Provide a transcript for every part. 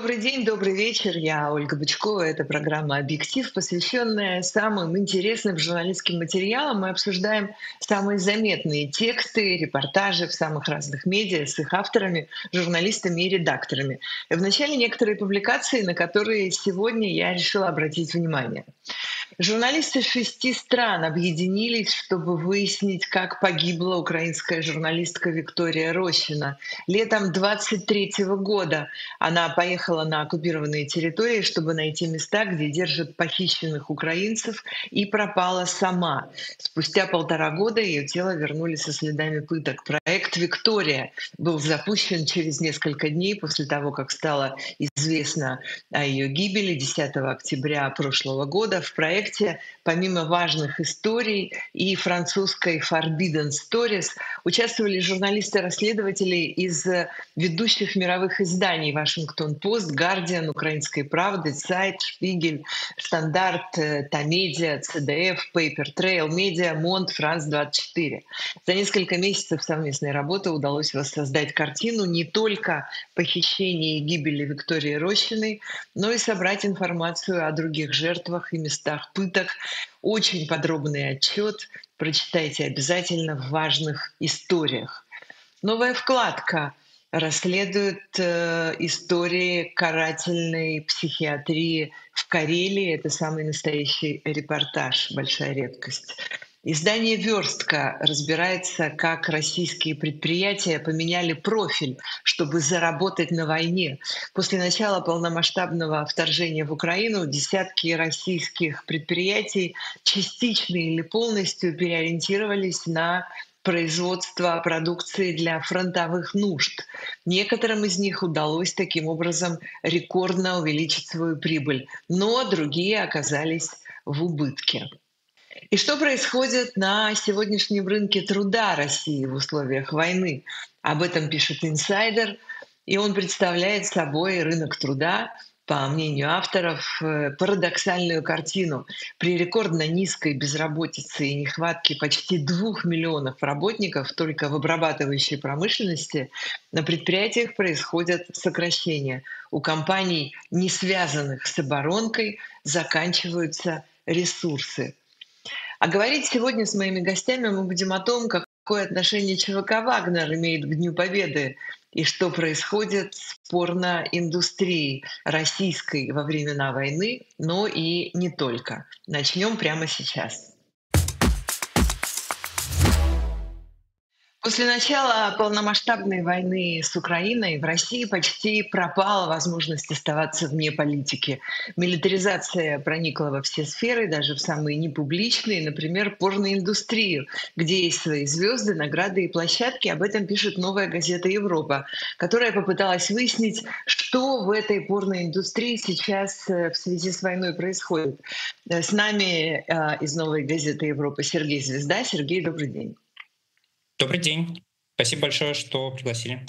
Добрый день, добрый вечер. Я Ольга Бычкова. Это программа «Объектив», посвященная самым интересным журналистским материалам. Мы обсуждаем самые заметные тексты, репортажи в самых разных медиа с их авторами, журналистами и редакторами. И вначале некоторые публикации, на которые сегодня я решила обратить внимание. Журналисты 6 стран объединились, чтобы выяснить, как погибла украинская журналистка Виктория Рощина. Летом 23 года она поехала на оккупированные территории, чтобы найти места, где держат похищенных украинцев, и пропала сама. Спустя 1,5 года ее тело вернули со следами пыток. Проект «Виктория» был запущен через несколько дней после того, как стало известно о ее гибели 10 октября прошлого года. В проекте, помимо важных историй и французской Forbidden Stories, участвовали журналисты-расследователи из ведущих мировых изданий: «Вашингтон-Пост», «Гардиан», «Украинской правды», «Сайт», «Шпигель», «Стандарт», «Тамедиа», «ЦДФ», «Пейпер Трейл Медиа», «Монт», «Франс-24». За несколько месяцев совместной работы удалось воссоздать картину не только похищения и гибели Виктории Рощиной, но и собрать информацию о других жертвах и местах пыток. Очень подробный отчет. Прочитайте обязательно в «Важных историях». Новая вкладка расследует истории карательной психиатрии в Карелии. Это самый настоящий репортаж, большая редкость. Издание «Верстка» разбирается, как российские предприятия поменяли профиль, чтобы заработать на войне. После начала полномасштабного вторжения в Украину десятки российских предприятий частично или полностью переориентировались на производство продукции для фронтовых нужд. Некоторым из них удалось таким образом рекордно увеличить свою прибыль, но другие оказались в убытке. И что происходит на сегодняшнем рынке труда России в условиях войны? Об этом пишет «Инсайдер», и он представляет собой рынок труда, по мнению авторов, парадоксальную картину. При рекордно низкой безработице и нехватке почти 2 миллионов работников только в обрабатывающей промышленности на предприятиях происходят сокращения. У компаний, не связанных с оборонкой, заканчиваются ресурсы. А говорить сегодня с моими гостями мы будем о том, какое отношение ЧВК «Вагнер» имеет к Дню Победы и что происходит с порноиндустрией российской во времена войны, но и не только. Начнем прямо сейчас. После начала полномасштабной войны с Украиной в России почти пропала возможность оставаться вне политики. Милитаризация проникла во все сферы, даже в самые непубличные, например, порноиндустрию, где есть свои звезды, награды и площадки. Об этом пишет «Новая газета Европа», которая попыталась выяснить, что в этой порноиндустрии сейчас в связи с войной происходит. С нами из «Новой газеты Европа» Сергей Звезда. Сергей, добрый день. Добрый день. Спасибо большое, что пригласили.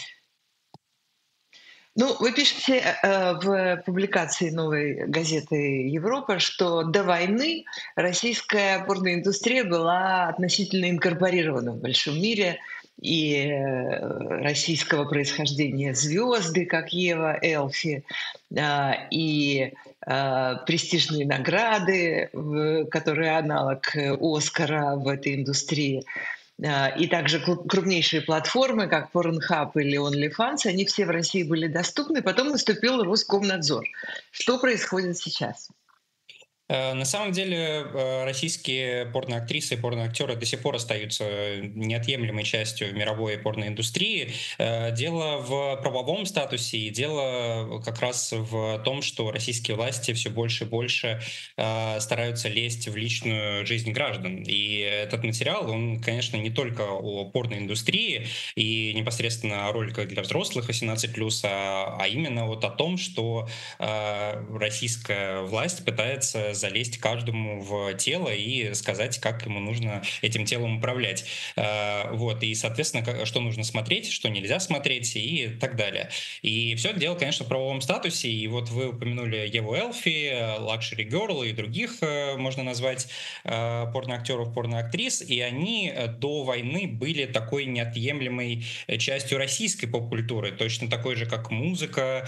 Ну, вы пишете в публикации «Новой газеты Европа», что до войны российская порноиндустрия была относительно инкорпорирована в большом мире, и российского происхождения звезды, как Ева Элфи, и престижные награды, которые аналог Оскара в этой индустрии. И также крупнейшие платформы, как Pornhub или OnlyFans, они все в России были доступны. Потом наступил Роскомнадзор. Что происходит сейчас? На самом деле российские порноактрисы и порноактеры до сих пор остаются неотъемлемой частью мировой порноиндустрии. Дело в правовом статусе и дело как раз в том, что российские власти все больше и больше стараются лезть в личную жизнь граждан. И этот материал, он, конечно, не только о порноиндустрии и непосредственно о роликах для взрослых 18+, а именно вот о том, что российская власть пытается залезть каждому в тело и сказать, как ему нужно этим телом управлять. Вот, и, соответственно, что нужно смотреть, что нельзя смотреть и так далее. И все это дело, конечно, в правовом статусе, и вот вы упомянули Еву Элфи, Luxury Girl и других, можно назвать, порноактеров, порноактрис, и они до войны были такой неотъемлемой частью российской поп-культуры, точно такой же, как музыка,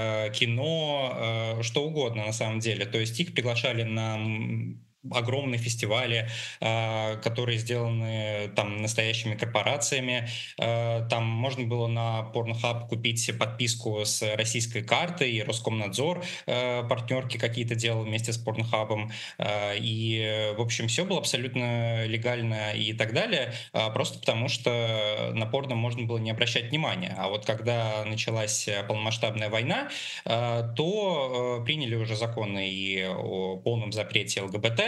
кино, что угодно на самом деле. То есть их приглашали на огромные фестивали, которые сделаны там настоящими корпорациями. Там можно было на Pornhub купить подписку с российской картой, и Роскомнадзор партнерки какие-то делал вместе с Pornhub. И, в общем, все было абсолютно легально и так далее, просто потому что на порно можно было не обращать внимания. А вот когда началась полномасштабная война, то приняли уже законы и о полном запрете ЛГБТ,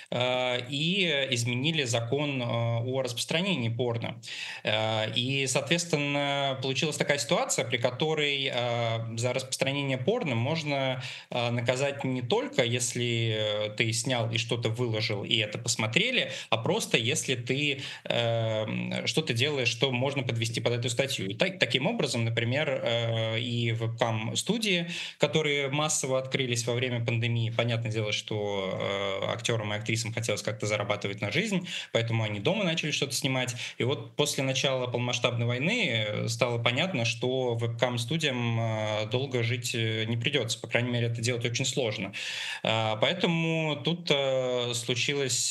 и изменили закон о распространении порно. И, соответственно, получилась такая ситуация, при которой за распространение порно можно наказать не только, если ты снял и что-то выложил, и это посмотрели, а просто если ты что-то делаешь, что можно подвести под эту статью. И таким образом, например, и вебкам-студии, которые массово открылись во время пандемии, понятное дело, что актерам и актрисам хотелось как-то зарабатывать на жизнь, поэтому они дома начали что-то снимать. И вот после начала полномасштабной войны стало понятно, что вебкам-студиям долго жить не придется. По крайней мере, это делать очень сложно. Поэтому тут случились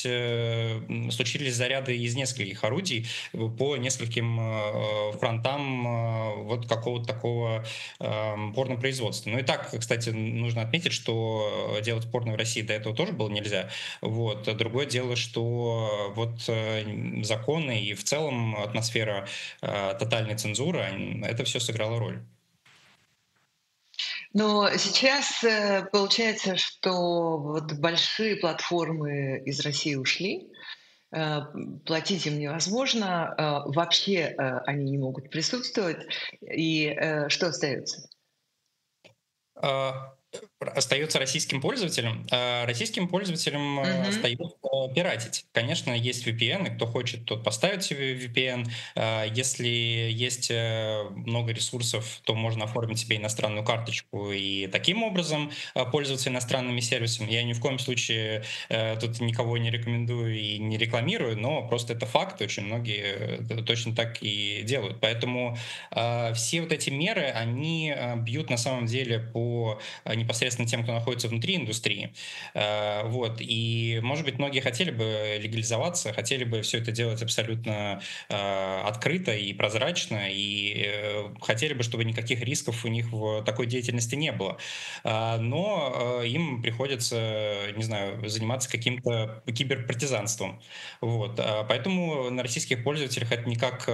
заряды из нескольких орудий по нескольким фронтам вот какого-то такого порнопроизводства. Ну и так, кстати, нужно отметить, что делать порно в России до этого тоже было нельзя. Вот. Другое дело, что вот законы и в целом атмосфера тотальной цензуры, это все сыграло роль. Но сейчас получается, что вот большие платформы из России ушли, платить им невозможно, вообще они не могут присутствовать. И что остается? А, Остается российским пользователям. Российским пользователям Мгм. остается пиратить. Конечно, есть VPN, и кто хочет, тот поставит себе VPN. Если есть много ресурсов, то можно оформить себе иностранную карточку и таким образом пользоваться иностранными сервисами. Я ни в коем случае тут никого не рекомендую и не рекламирую, но просто это факт. Очень многие точно так и делают. Поэтому все вот эти меры, они бьют на самом деле по непосредственно тем, кто находится внутри индустрии. Вот. И, может быть, многие хотели бы легализоваться, хотели бы все это делать абсолютно открыто и прозрачно, и хотели бы, чтобы никаких рисков у них в такой деятельности не было. Но им приходится, не знаю, заниматься каким-то киберпартизанством. Вот. Поэтому на российских пользователях это никак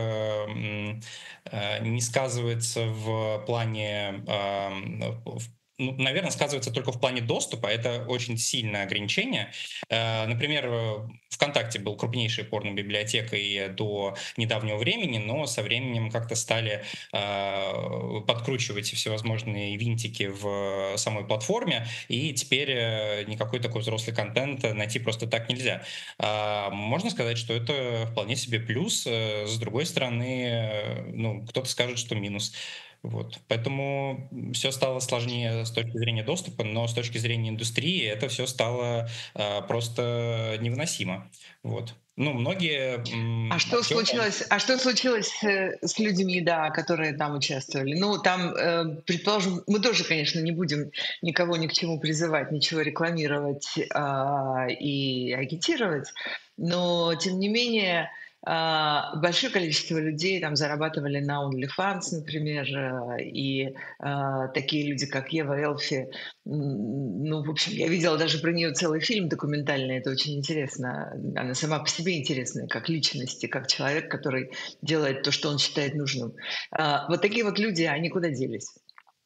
не сказывается в плане ну, наверное, сказывается только в плане доступа. Это очень сильное ограничение. Например, ВКонтакте был крупнейшей порно-библиотекой до недавнего времени, но со временем как-то стали подкручивать всевозможные винтики в самой платформе, и теперь никакой такой взрослый контент найти просто так нельзя. Можно сказать, что это вполне себе плюс. С другой стороны, ну, кто-то скажет, что минус. Вот. Поэтому все стало сложнее с точки зрения доступа, но с точки зрения индустрии это все стало просто невыносимо. Вот. Ну, многие актеры. А что случилось с людьми, да, которые там участвовали? Ну, там, предположим, мы тоже, конечно, не будем никого ни к чему призывать, ничего рекламировать и агитировать, но, тем не менее, большое количество людей там зарабатывали на OnlyFans, например, и такие люди, как Ева Элфи. Ну, в общем, я видела даже про нее целый фильм документальный, это очень интересно. Она сама по себе интересная, как личность, и как человек, который делает то, что он считает нужным. Вот такие вот люди, они куда делись?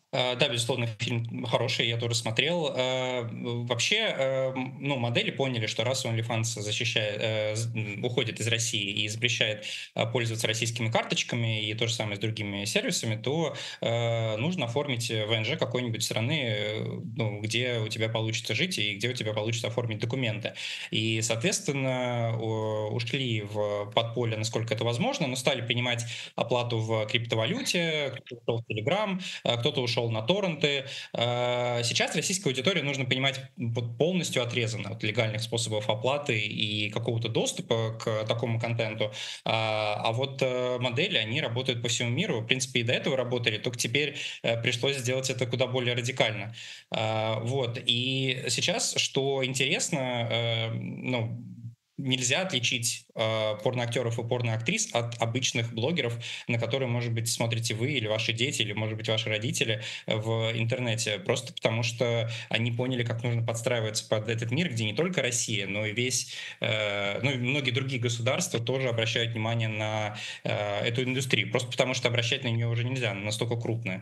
Да, безусловно, фильм хороший, я тоже смотрел. Вообще, ну, модели поняли, что раз OnlyFans уходит из России и запрещает пользоваться российскими карточками и то же самое с другими сервисами, то нужно оформить ВНЖ какой-нибудь страны, ну, где у тебя получится жить и где у тебя получится оформить документы. И, соответственно, ушли в подполье, насколько это возможно, но стали принимать оплату в криптовалюте, кто-то ушел в Telegram, кто-то ушел на торренты. Сейчас российской аудитории, нужно понимать, вот полностью отрезана от легальных способов оплаты и какого-то доступа к такому контенту. А вот модели, они работают по всему миру. В принципе, и до этого работали, только теперь пришлось сделать это куда более радикально. Вот. И сейчас, что интересно, ну, нельзя отличить порноактеров и порноактрис от обычных блогеров, на которые, может быть, смотрите вы или ваши дети, или, может быть, ваши родители в интернете, просто потому что они поняли, как нужно подстраиваться под этот мир, где не только Россия, но и ну и многие другие государства тоже обращают внимание на эту индустрию, просто потому что обращать на нее уже нельзя, она настолько крупная.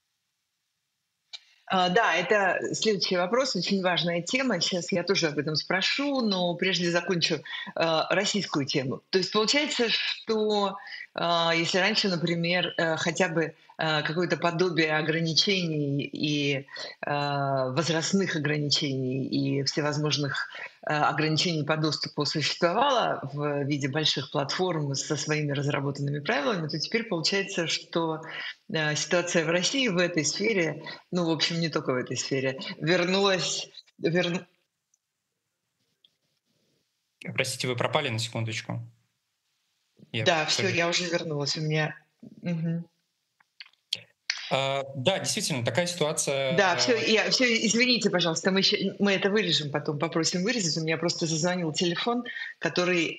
Да, это следующий вопрос, очень важная тема. Сейчас я тоже об этом спрошу, но прежде закончу российскую тему. То есть получается, что если раньше, например, хотя бы какое-то подобие ограничений и возрастных ограничений и всевозможных ограничений по доступу существовало в виде больших платформ со своими разработанными правилами, то теперь получается, что ситуация в России в этой сфере, ну, в общем, не только в этой сфере, вернулась. вер- Простите, вы пропали на секундочку. Я, Да, к все, сожалению. я уже вернулась. У меня. Мгм. Да, действительно, такая ситуация. Да, все, извините, пожалуйста, мы это вырежем потом, попросим вырезать. У меня просто зазвонил телефон, который.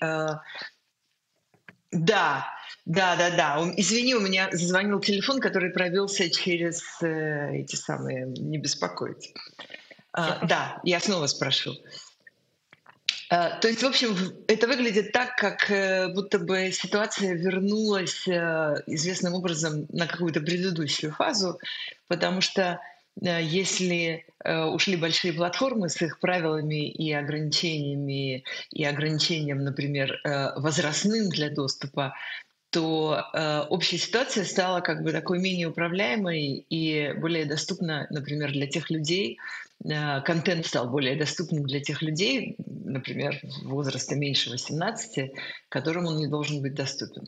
Да, да. Извини, у меня зазвонил телефон, который провелся через эти самые. Не беспокоить. Все хорошо. Да, я снова спрошу. То есть, в общем, это выглядит так, как будто бы ситуация вернулась известным образом на какую-то предыдущую фазу, потому что если ушли большие платформы с их правилами и ограничением, например, возрастным для доступа, то общая ситуация стала как бы такой менее управляемой и более доступна, например, для тех людей, контент стал более доступным для тех людей, например, возраста меньше 18, которым он не должен быть доступен.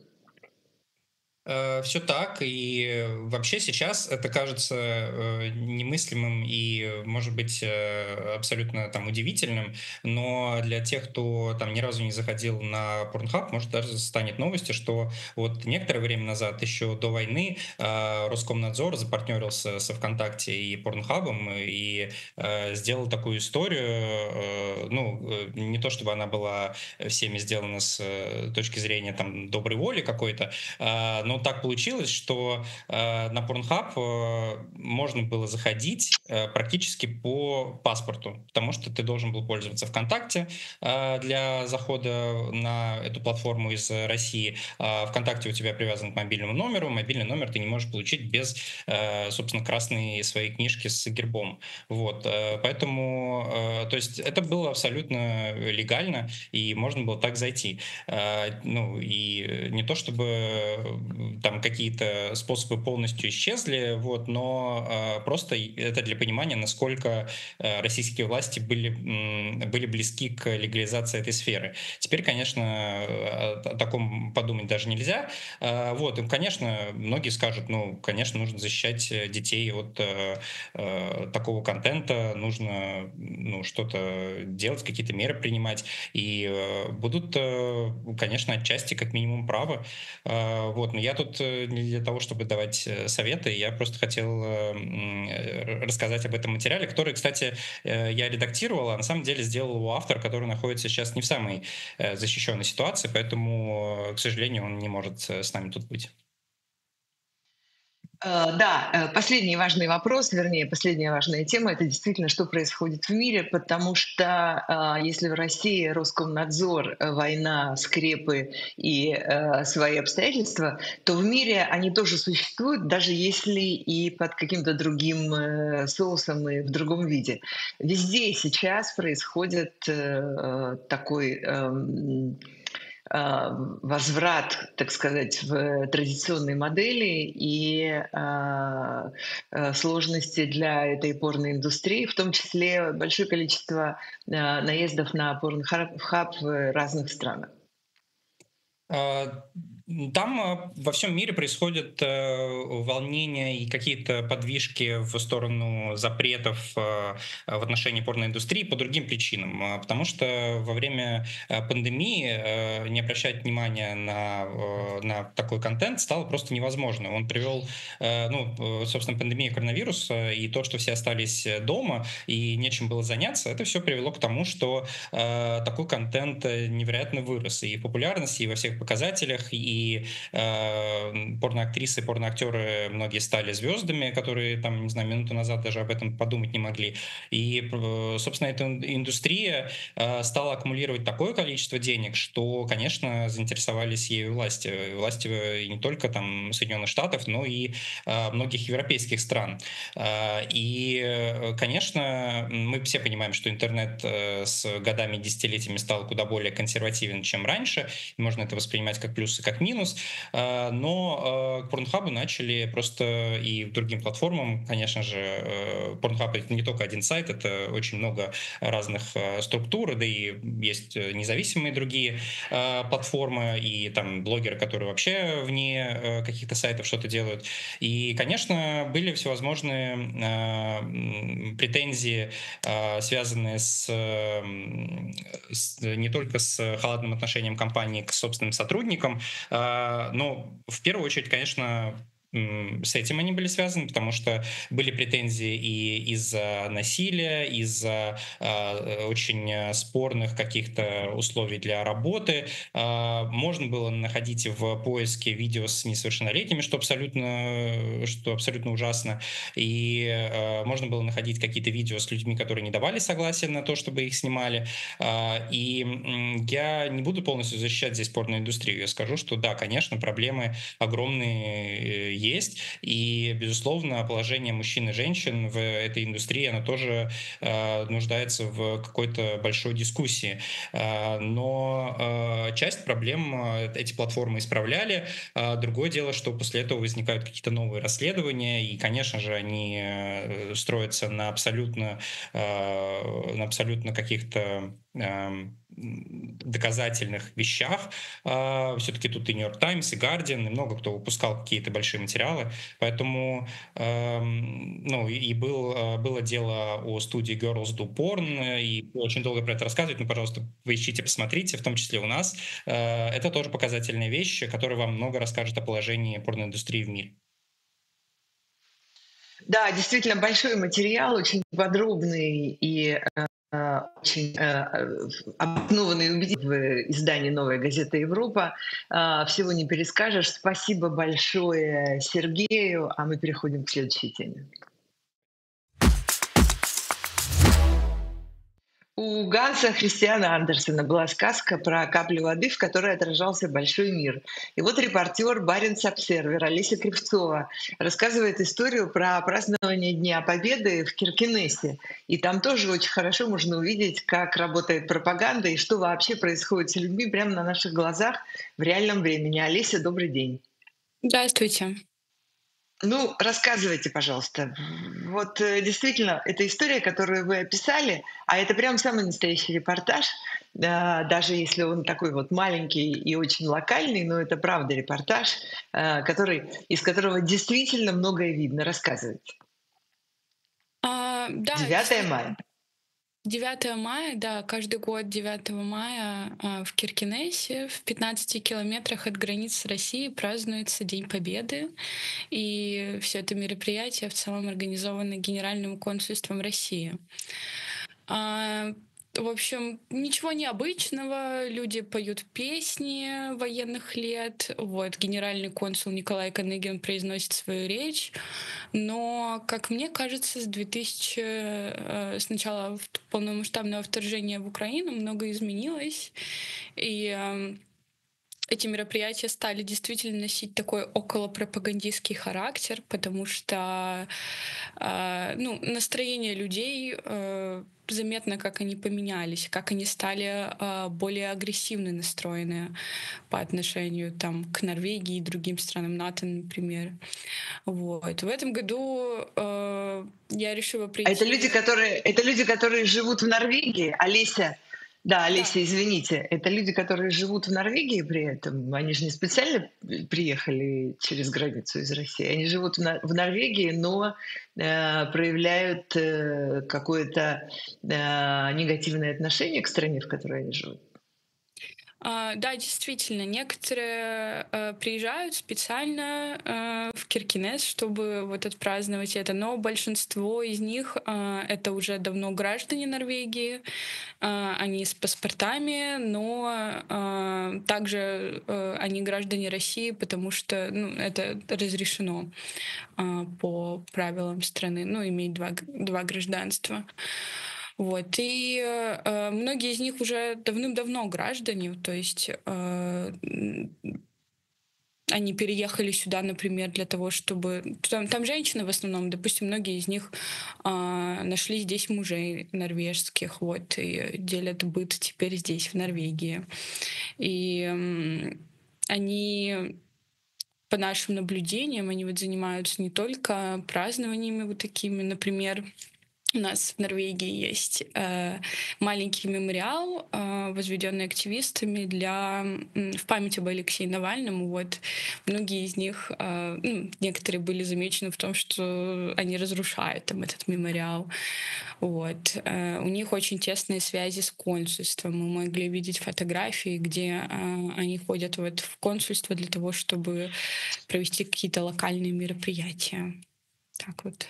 Все так, и вообще сейчас это кажется немыслимым и, может быть, абсолютно там удивительным, но для тех, кто там ни разу не заходил на Pornhub, может даже станет новостью, что вот некоторое время назад, еще до войны, Роскомнадзор запартнерился со ВКонтакте и Порнхабом и сделал такую историю, ну, не то чтобы она была всеми сделана с точки зрения там доброй воли какой-то, но так получилось, что на Pornhub можно было заходить практически по паспорту, потому что ты должен был пользоваться ВКонтакте для захода на эту платформу из России. ВКонтакте у тебя привязан к мобильному номеру, мобильный номер ты не можешь получить без, собственно, красной своей книжки с гербом. Вот, поэтому, то есть это было абсолютно легально, и можно было так зайти. Ну, и не то чтобы там какие-то способы полностью исчезли, вот, но просто это для понимания, насколько российские власти были близки к легализации этой сферы. Теперь, конечно, о таком подумать даже нельзя. Вот, и, конечно, многие скажут, ну, конечно, нужно защищать детей от такого контента, нужно, ну, что-то делать, какие-то меры принимать, и будут, конечно, отчасти как минимум правы. Вот, но я тут не для того, чтобы давать советы, я просто хотел рассказать об этом материале, который, кстати, я редактировал, а на самом деле сделал его автор, который находится сейчас не в самой защищенной ситуации, поэтому, к сожалению, он не может с нами тут быть. Да, последний важный вопрос, вернее, последняя важная тема — это действительно, что происходит в мире, потому что если в России Роскомнадзор, война, скрепы и свои обстоятельства, то в мире они тоже существуют, даже если и под каким-то другим соусом и в другом виде. Везде сейчас происходит такой возврат, так сказать, в традиционные модели и сложности для этой порноиндустрии, в том числе большое количество наездов на порнхаб в разных странах. А, Там во всем мире происходят волнения и какие-то подвижки в сторону запретов в отношении порноиндустрии по другим причинам. Потому что во время пандемии не обращать внимания на такой контент стало просто невозможно. Он привел, собственно, пандемию коронавируса и то, что все остались дома и нечем было заняться, это все привело к тому, что такой контент невероятно вырос и в популярности, и во всех показателях, и порноактрисы, порноактеры многие стали звездами, которые там, не знаю, минуту назад даже об этом подумать не могли. И, собственно, эта индустрия стала аккумулировать такое количество денег, что, конечно, заинтересовались ею власти. Власти не только там Соединенных Штатов, но и многих европейских стран. Конечно, мы все понимаем, что интернет с годами, десятилетиями стал куда более консервативен, чем раньше. Можно это воспринимать как плюс и как минус. Но к Порнхабу начали просто и другим платформам, конечно же. Порнхаб — это не только один сайт, это очень много разных структур, да и есть независимые другие платформы и там блогеры, которые вообще вне каких-то сайтов что-то делают. И, конечно, были всевозможные претензии, связанные не только с халатным отношением компании к собственным сотрудникам, но в первую очередь, конечно, с этим они были связаны, потому что были претензии и из-за насилия, из-за очень спорных каких-то условий для работы. Можно было находить в поиске видео с несовершеннолетними, что абсолютно ужасно. И можно было находить какие-то видео с людьми, которые не давали согласия на то, чтобы их снимали. Я не буду полностью защищать здесь порноиндустрию. Я скажу, что да, конечно, проблемы огромные есть. И, безусловно, положение мужчин и женщин в этой индустрии, оно тоже нуждается в какой-то большой дискуссии. Но часть проблем эти платформы исправляли. Другое дело, что после этого возникают какие-то новые расследования, и, конечно же, они строятся на абсолютно каких-то доказательных вещах. Все-таки тут и Нью-Йорк Таймс, и Guardian, и много кто выпускал какие-то большие материалы. Поэтому было дело о студии Girls Do Porn, и очень долго про это рассказывать, но, пожалуйста, поищите, посмотрите, в том числе у нас. Это тоже показательная вещь, которая вам много расскажет о положении порноиндустрии в мире. Да, действительно большой материал, очень подробный и очень обоснованный и убедительный в издании «Новая газета Европа». Всего не перескажешь. Спасибо большое Сергею, а мы переходим к следующей теме. У Ганса Христиана Андерсена была сказка про капли воды, в которой отражался большой мир. И вот репортер Баренц-Обсервер Олеся Кривцова рассказывает историю про празднование Дня Победы в Киркенесе. И там тоже очень хорошо можно увидеть, как работает пропаганда и что вообще происходит с людьми прямо на наших глазах в реальном времени. Олеся, добрый день. Здравствуйте. Ну, рассказывайте, пожалуйста. Вот действительно, это история, которую вы описали, а это прям самый настоящий репортаж, даже если он такой вот маленький и очень локальный, но это правда репортаж, из которого действительно многое видно. Рассказывайте. Да, 9 мая. 9 мая, да, каждый год 9 мая в Киркенесе, в 15 километрах от границ России, празднуется День Победы. И все это мероприятие в целом организовано Генеральным консульством России. А, В общем, ничего необычного. Люди поют песни военных лет. Вот, генеральный консул Николай Коныгин произносит свою речь. Но, как мне кажется, с начала полномасштабного вторжения в Украину многое изменилось. И эти мероприятия стали действительно носить такой околопропагандистский характер, потому что ну, настроение людей заметно, как они поменялись, как они стали более агрессивно настроены по отношению там, к Норвегии и другим странам НАТО, например. Вот. В этом году я решила А прийти... это люди, которые живут в Норвегии. Олеся, да, Да, Олеся, извините, это люди, которые живут в Норвегии при этом. Они же не специально приехали через границу из России. Они живут в Норвегии, но проявляют какое-то негативное отношение к стране, в которой они живут. Да, действительно, некоторые приезжают специально в Киркинесс, чтобы вот отпраздновать это, но большинство из них это уже давно граждане Норвегии, они с паспортами, но также они граждане России, потому что ну, это разрешено по правилам страны, ну, иметь два гражданства. Вот. И многие из них уже давным-давно граждане, то есть они переехали сюда, например, для того, чтобы... Там женщины в основном, допустим, многие из них нашли здесь мужей норвежских, вот, и делят быт теперь здесь, в Норвегии. И они, по нашим наблюдениям, они вот занимаются не только празднованиями вот такими, например, у нас в Норвегии есть маленький мемориал, возведенный активистами в память об Алексее Навальному. Вот. Многие из них, ну, некоторые были замечены в том, что они разрушают там этот мемориал. Вот. У них очень тесные связи с консульством. Мы могли видеть фотографии, где они ходят вот в консульство для того, чтобы провести какие-то локальные мероприятия. Так вот.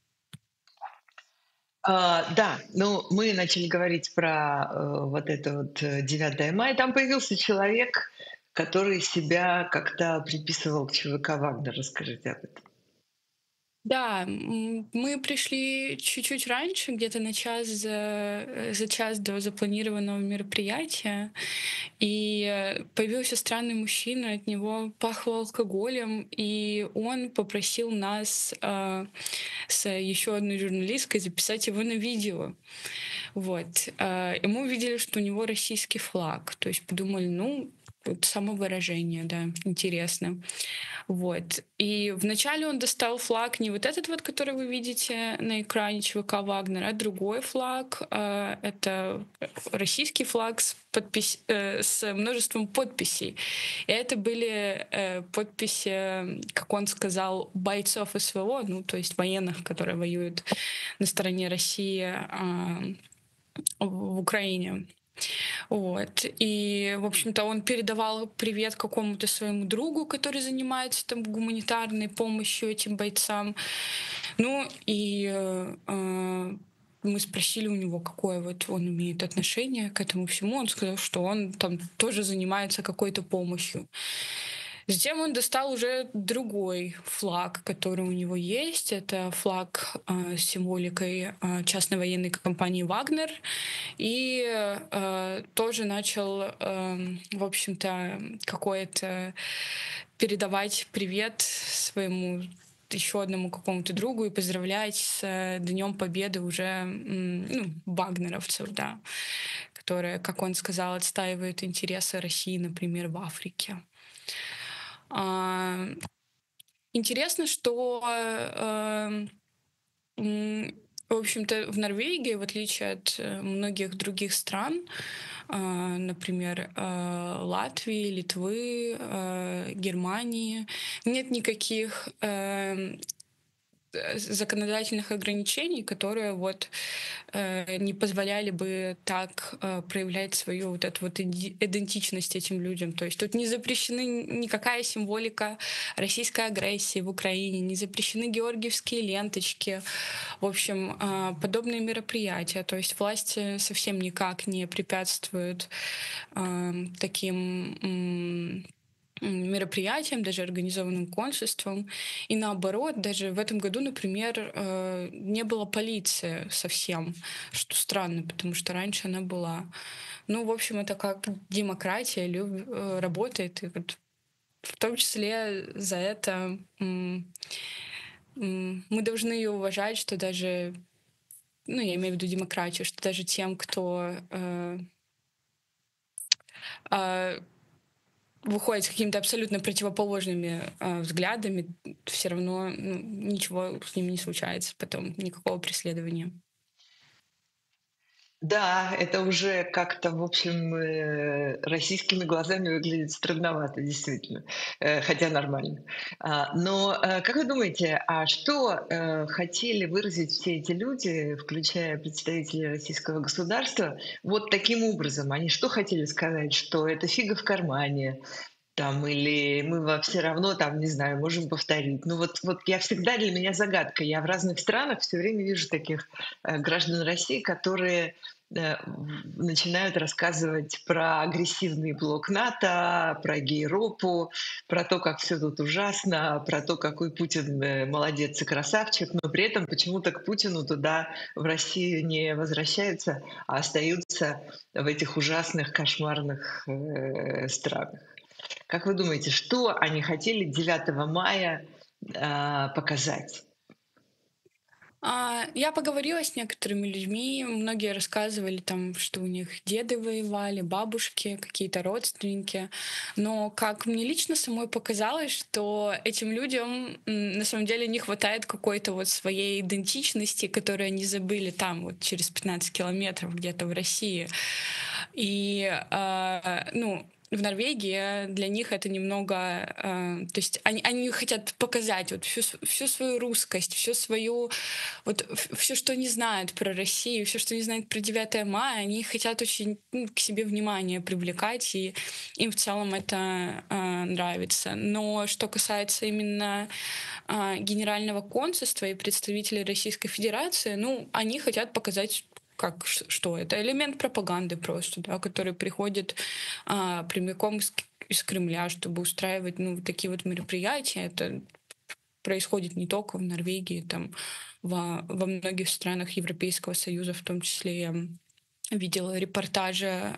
Да, ну мы начали говорить про вот это вот 9 мая. Там появился человек, который себя как-то приписывал к ЧВК «Вагнер». Расскажите об этом. Да, мы пришли чуть-чуть раньше, где-то за час до запланированного мероприятия, и появился странный мужчина, от него пахло алкоголем, и он попросил нас с еще одной журналисткой записать его на видео. Вот. И мы увидели, что у него российский флаг, то есть подумали, ну, вот самовыражение, да, интересно. Вот. И вначале он достал флаг не вот этот вот, который вы видите на экране ЧВК «Вагнер», а другой флаг. Это российский флаг с множеством подписей. И это были подписи, как он сказал, бойцов СВО, ну, то есть военных, которые воюют на стороне России в Украине. Вот. И, в общем-то, он передавал привет какому-то своему другу, который занимается там гуманитарной помощью этим бойцам. Ну и мы спросили у него, какое вот он имеет отношение к этому всему. Он сказал, что он там тоже занимается какой-то помощью. Затем он достал уже другой флаг, который у него есть. Это флаг с символикой частной военной компании «Вагнер». И тоже начал, в общем-то, какое-то передавать привет своему еще одному какому-то другу и поздравлять с Днем Победы уже ну, вагнеровцев, да, которые, как он сказал, отстаивают интересы России, например, в Африке. А, Интересно, что в общем-то, в Норвегии, в отличие от многих других стран, например, Латвии, Литвы, Германии, нет никаких законодательных ограничений, которые вот не позволяли бы так проявлять свою вот эту вот идентичность этим людям. То есть тут не запрещены никакая символика российской агрессии в Украине, не запрещены георгиевские ленточки, в общем, подобные мероприятия. То есть власти совсем никак не препятствуют таким мероприятиям, даже организованным консульством. И наоборот, даже в этом году, например, не было полиции совсем, что странно, потому что раньше она была. Ну, в общем, это как демократия работает, и вот в том числе за это мы должны ее уважать, что даже, ну, я имею в виду демократию, что даже тем, кто э, выходит с какими-то абсолютно противоположными взглядами, все равно ничего с ними не случается потом, никакого преследования. Да, это уже как-то, в общем, российскими глазами выглядит странновато, действительно, хотя нормально. Но как вы думаете, а что хотели выразить все эти люди, включая представителей российского государства, вот таким образом? Они что хотели сказать? Что это фига в кармане, там, или мы все равно, там, не знаю, можем повторить. Ну вот я всегда, для меня загадка. Я в разных странах все время вижу таких граждан России, которые начинают рассказывать про агрессивный блок НАТО, про гейропу, про то, как все тут ужасно, про то, какой Путин молодец и красавчик, но при этом почему-то к Путину туда, в Россию, не возвращаются, а остаются в этих ужасных, кошмарных странах. Как вы думаете, что они хотели 9 мая показать? Я поговорила с некоторыми людьми, многие рассказывали там, что у них деды воевали, бабушки, какие-то родственники. Но как мне лично самой показалось, что этим людям на самом деле не хватает какой-то вот своей идентичности, которую они забыли там, вот через 15 километров где-то в России. И, ну, в Норвегии для них это немного, то есть они хотят показать вот всю свою русскость, всю свою, вот все, что они знают про Россию, все, что они знают про 9 мая, они хотят очень к себе внимание привлекать, и им в целом это нравится. Но что касается именно Генерального консульства и представителей Российской Федерации, ну, они хотят показать что это? Элемент пропаганды просто, да, который приходит прямиком из Кремля, чтобы устраивать вот такие вот мероприятия. Это происходит не только в Норвегии, там во многих странах Европейского Союза, в том числе я видела репортажи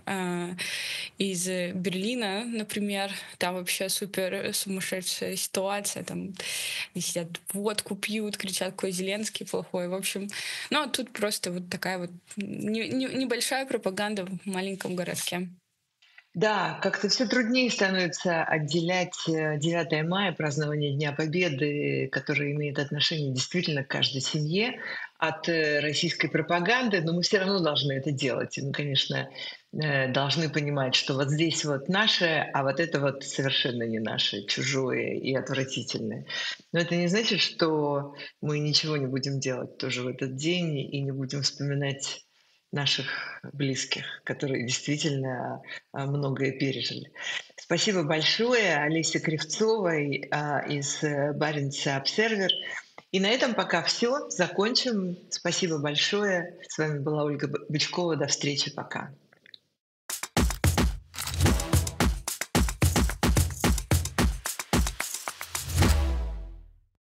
из Берлина, например. Там вообще супер сумасшедшая ситуация. Там они сидят, водку пьют, кричат, какой Зеленский плохой. В общем, ну а тут просто вот такая вот небольшая пропаганда в маленьком городке. Да, как-то все труднее становится отделять 9 мая, празднование Дня Победы, которое имеет отношение действительно к каждой семье, от российской пропаганды, но мы все равно должны это делать. И мы, конечно, должны понимать, что вот здесь вот наше, а вот это вот совершенно не наше, чужое и отвратительное. Но это не значит, что мы ничего не будем делать тоже в этот день и не будем вспоминать наших близких, которые действительно многое пережили. Спасибо большое Олесе Кривцовой из Баренца Обсервер. И на этом пока все. Закончим. Спасибо большое. С вами была Ольга Бычкова. До встречи. Пока.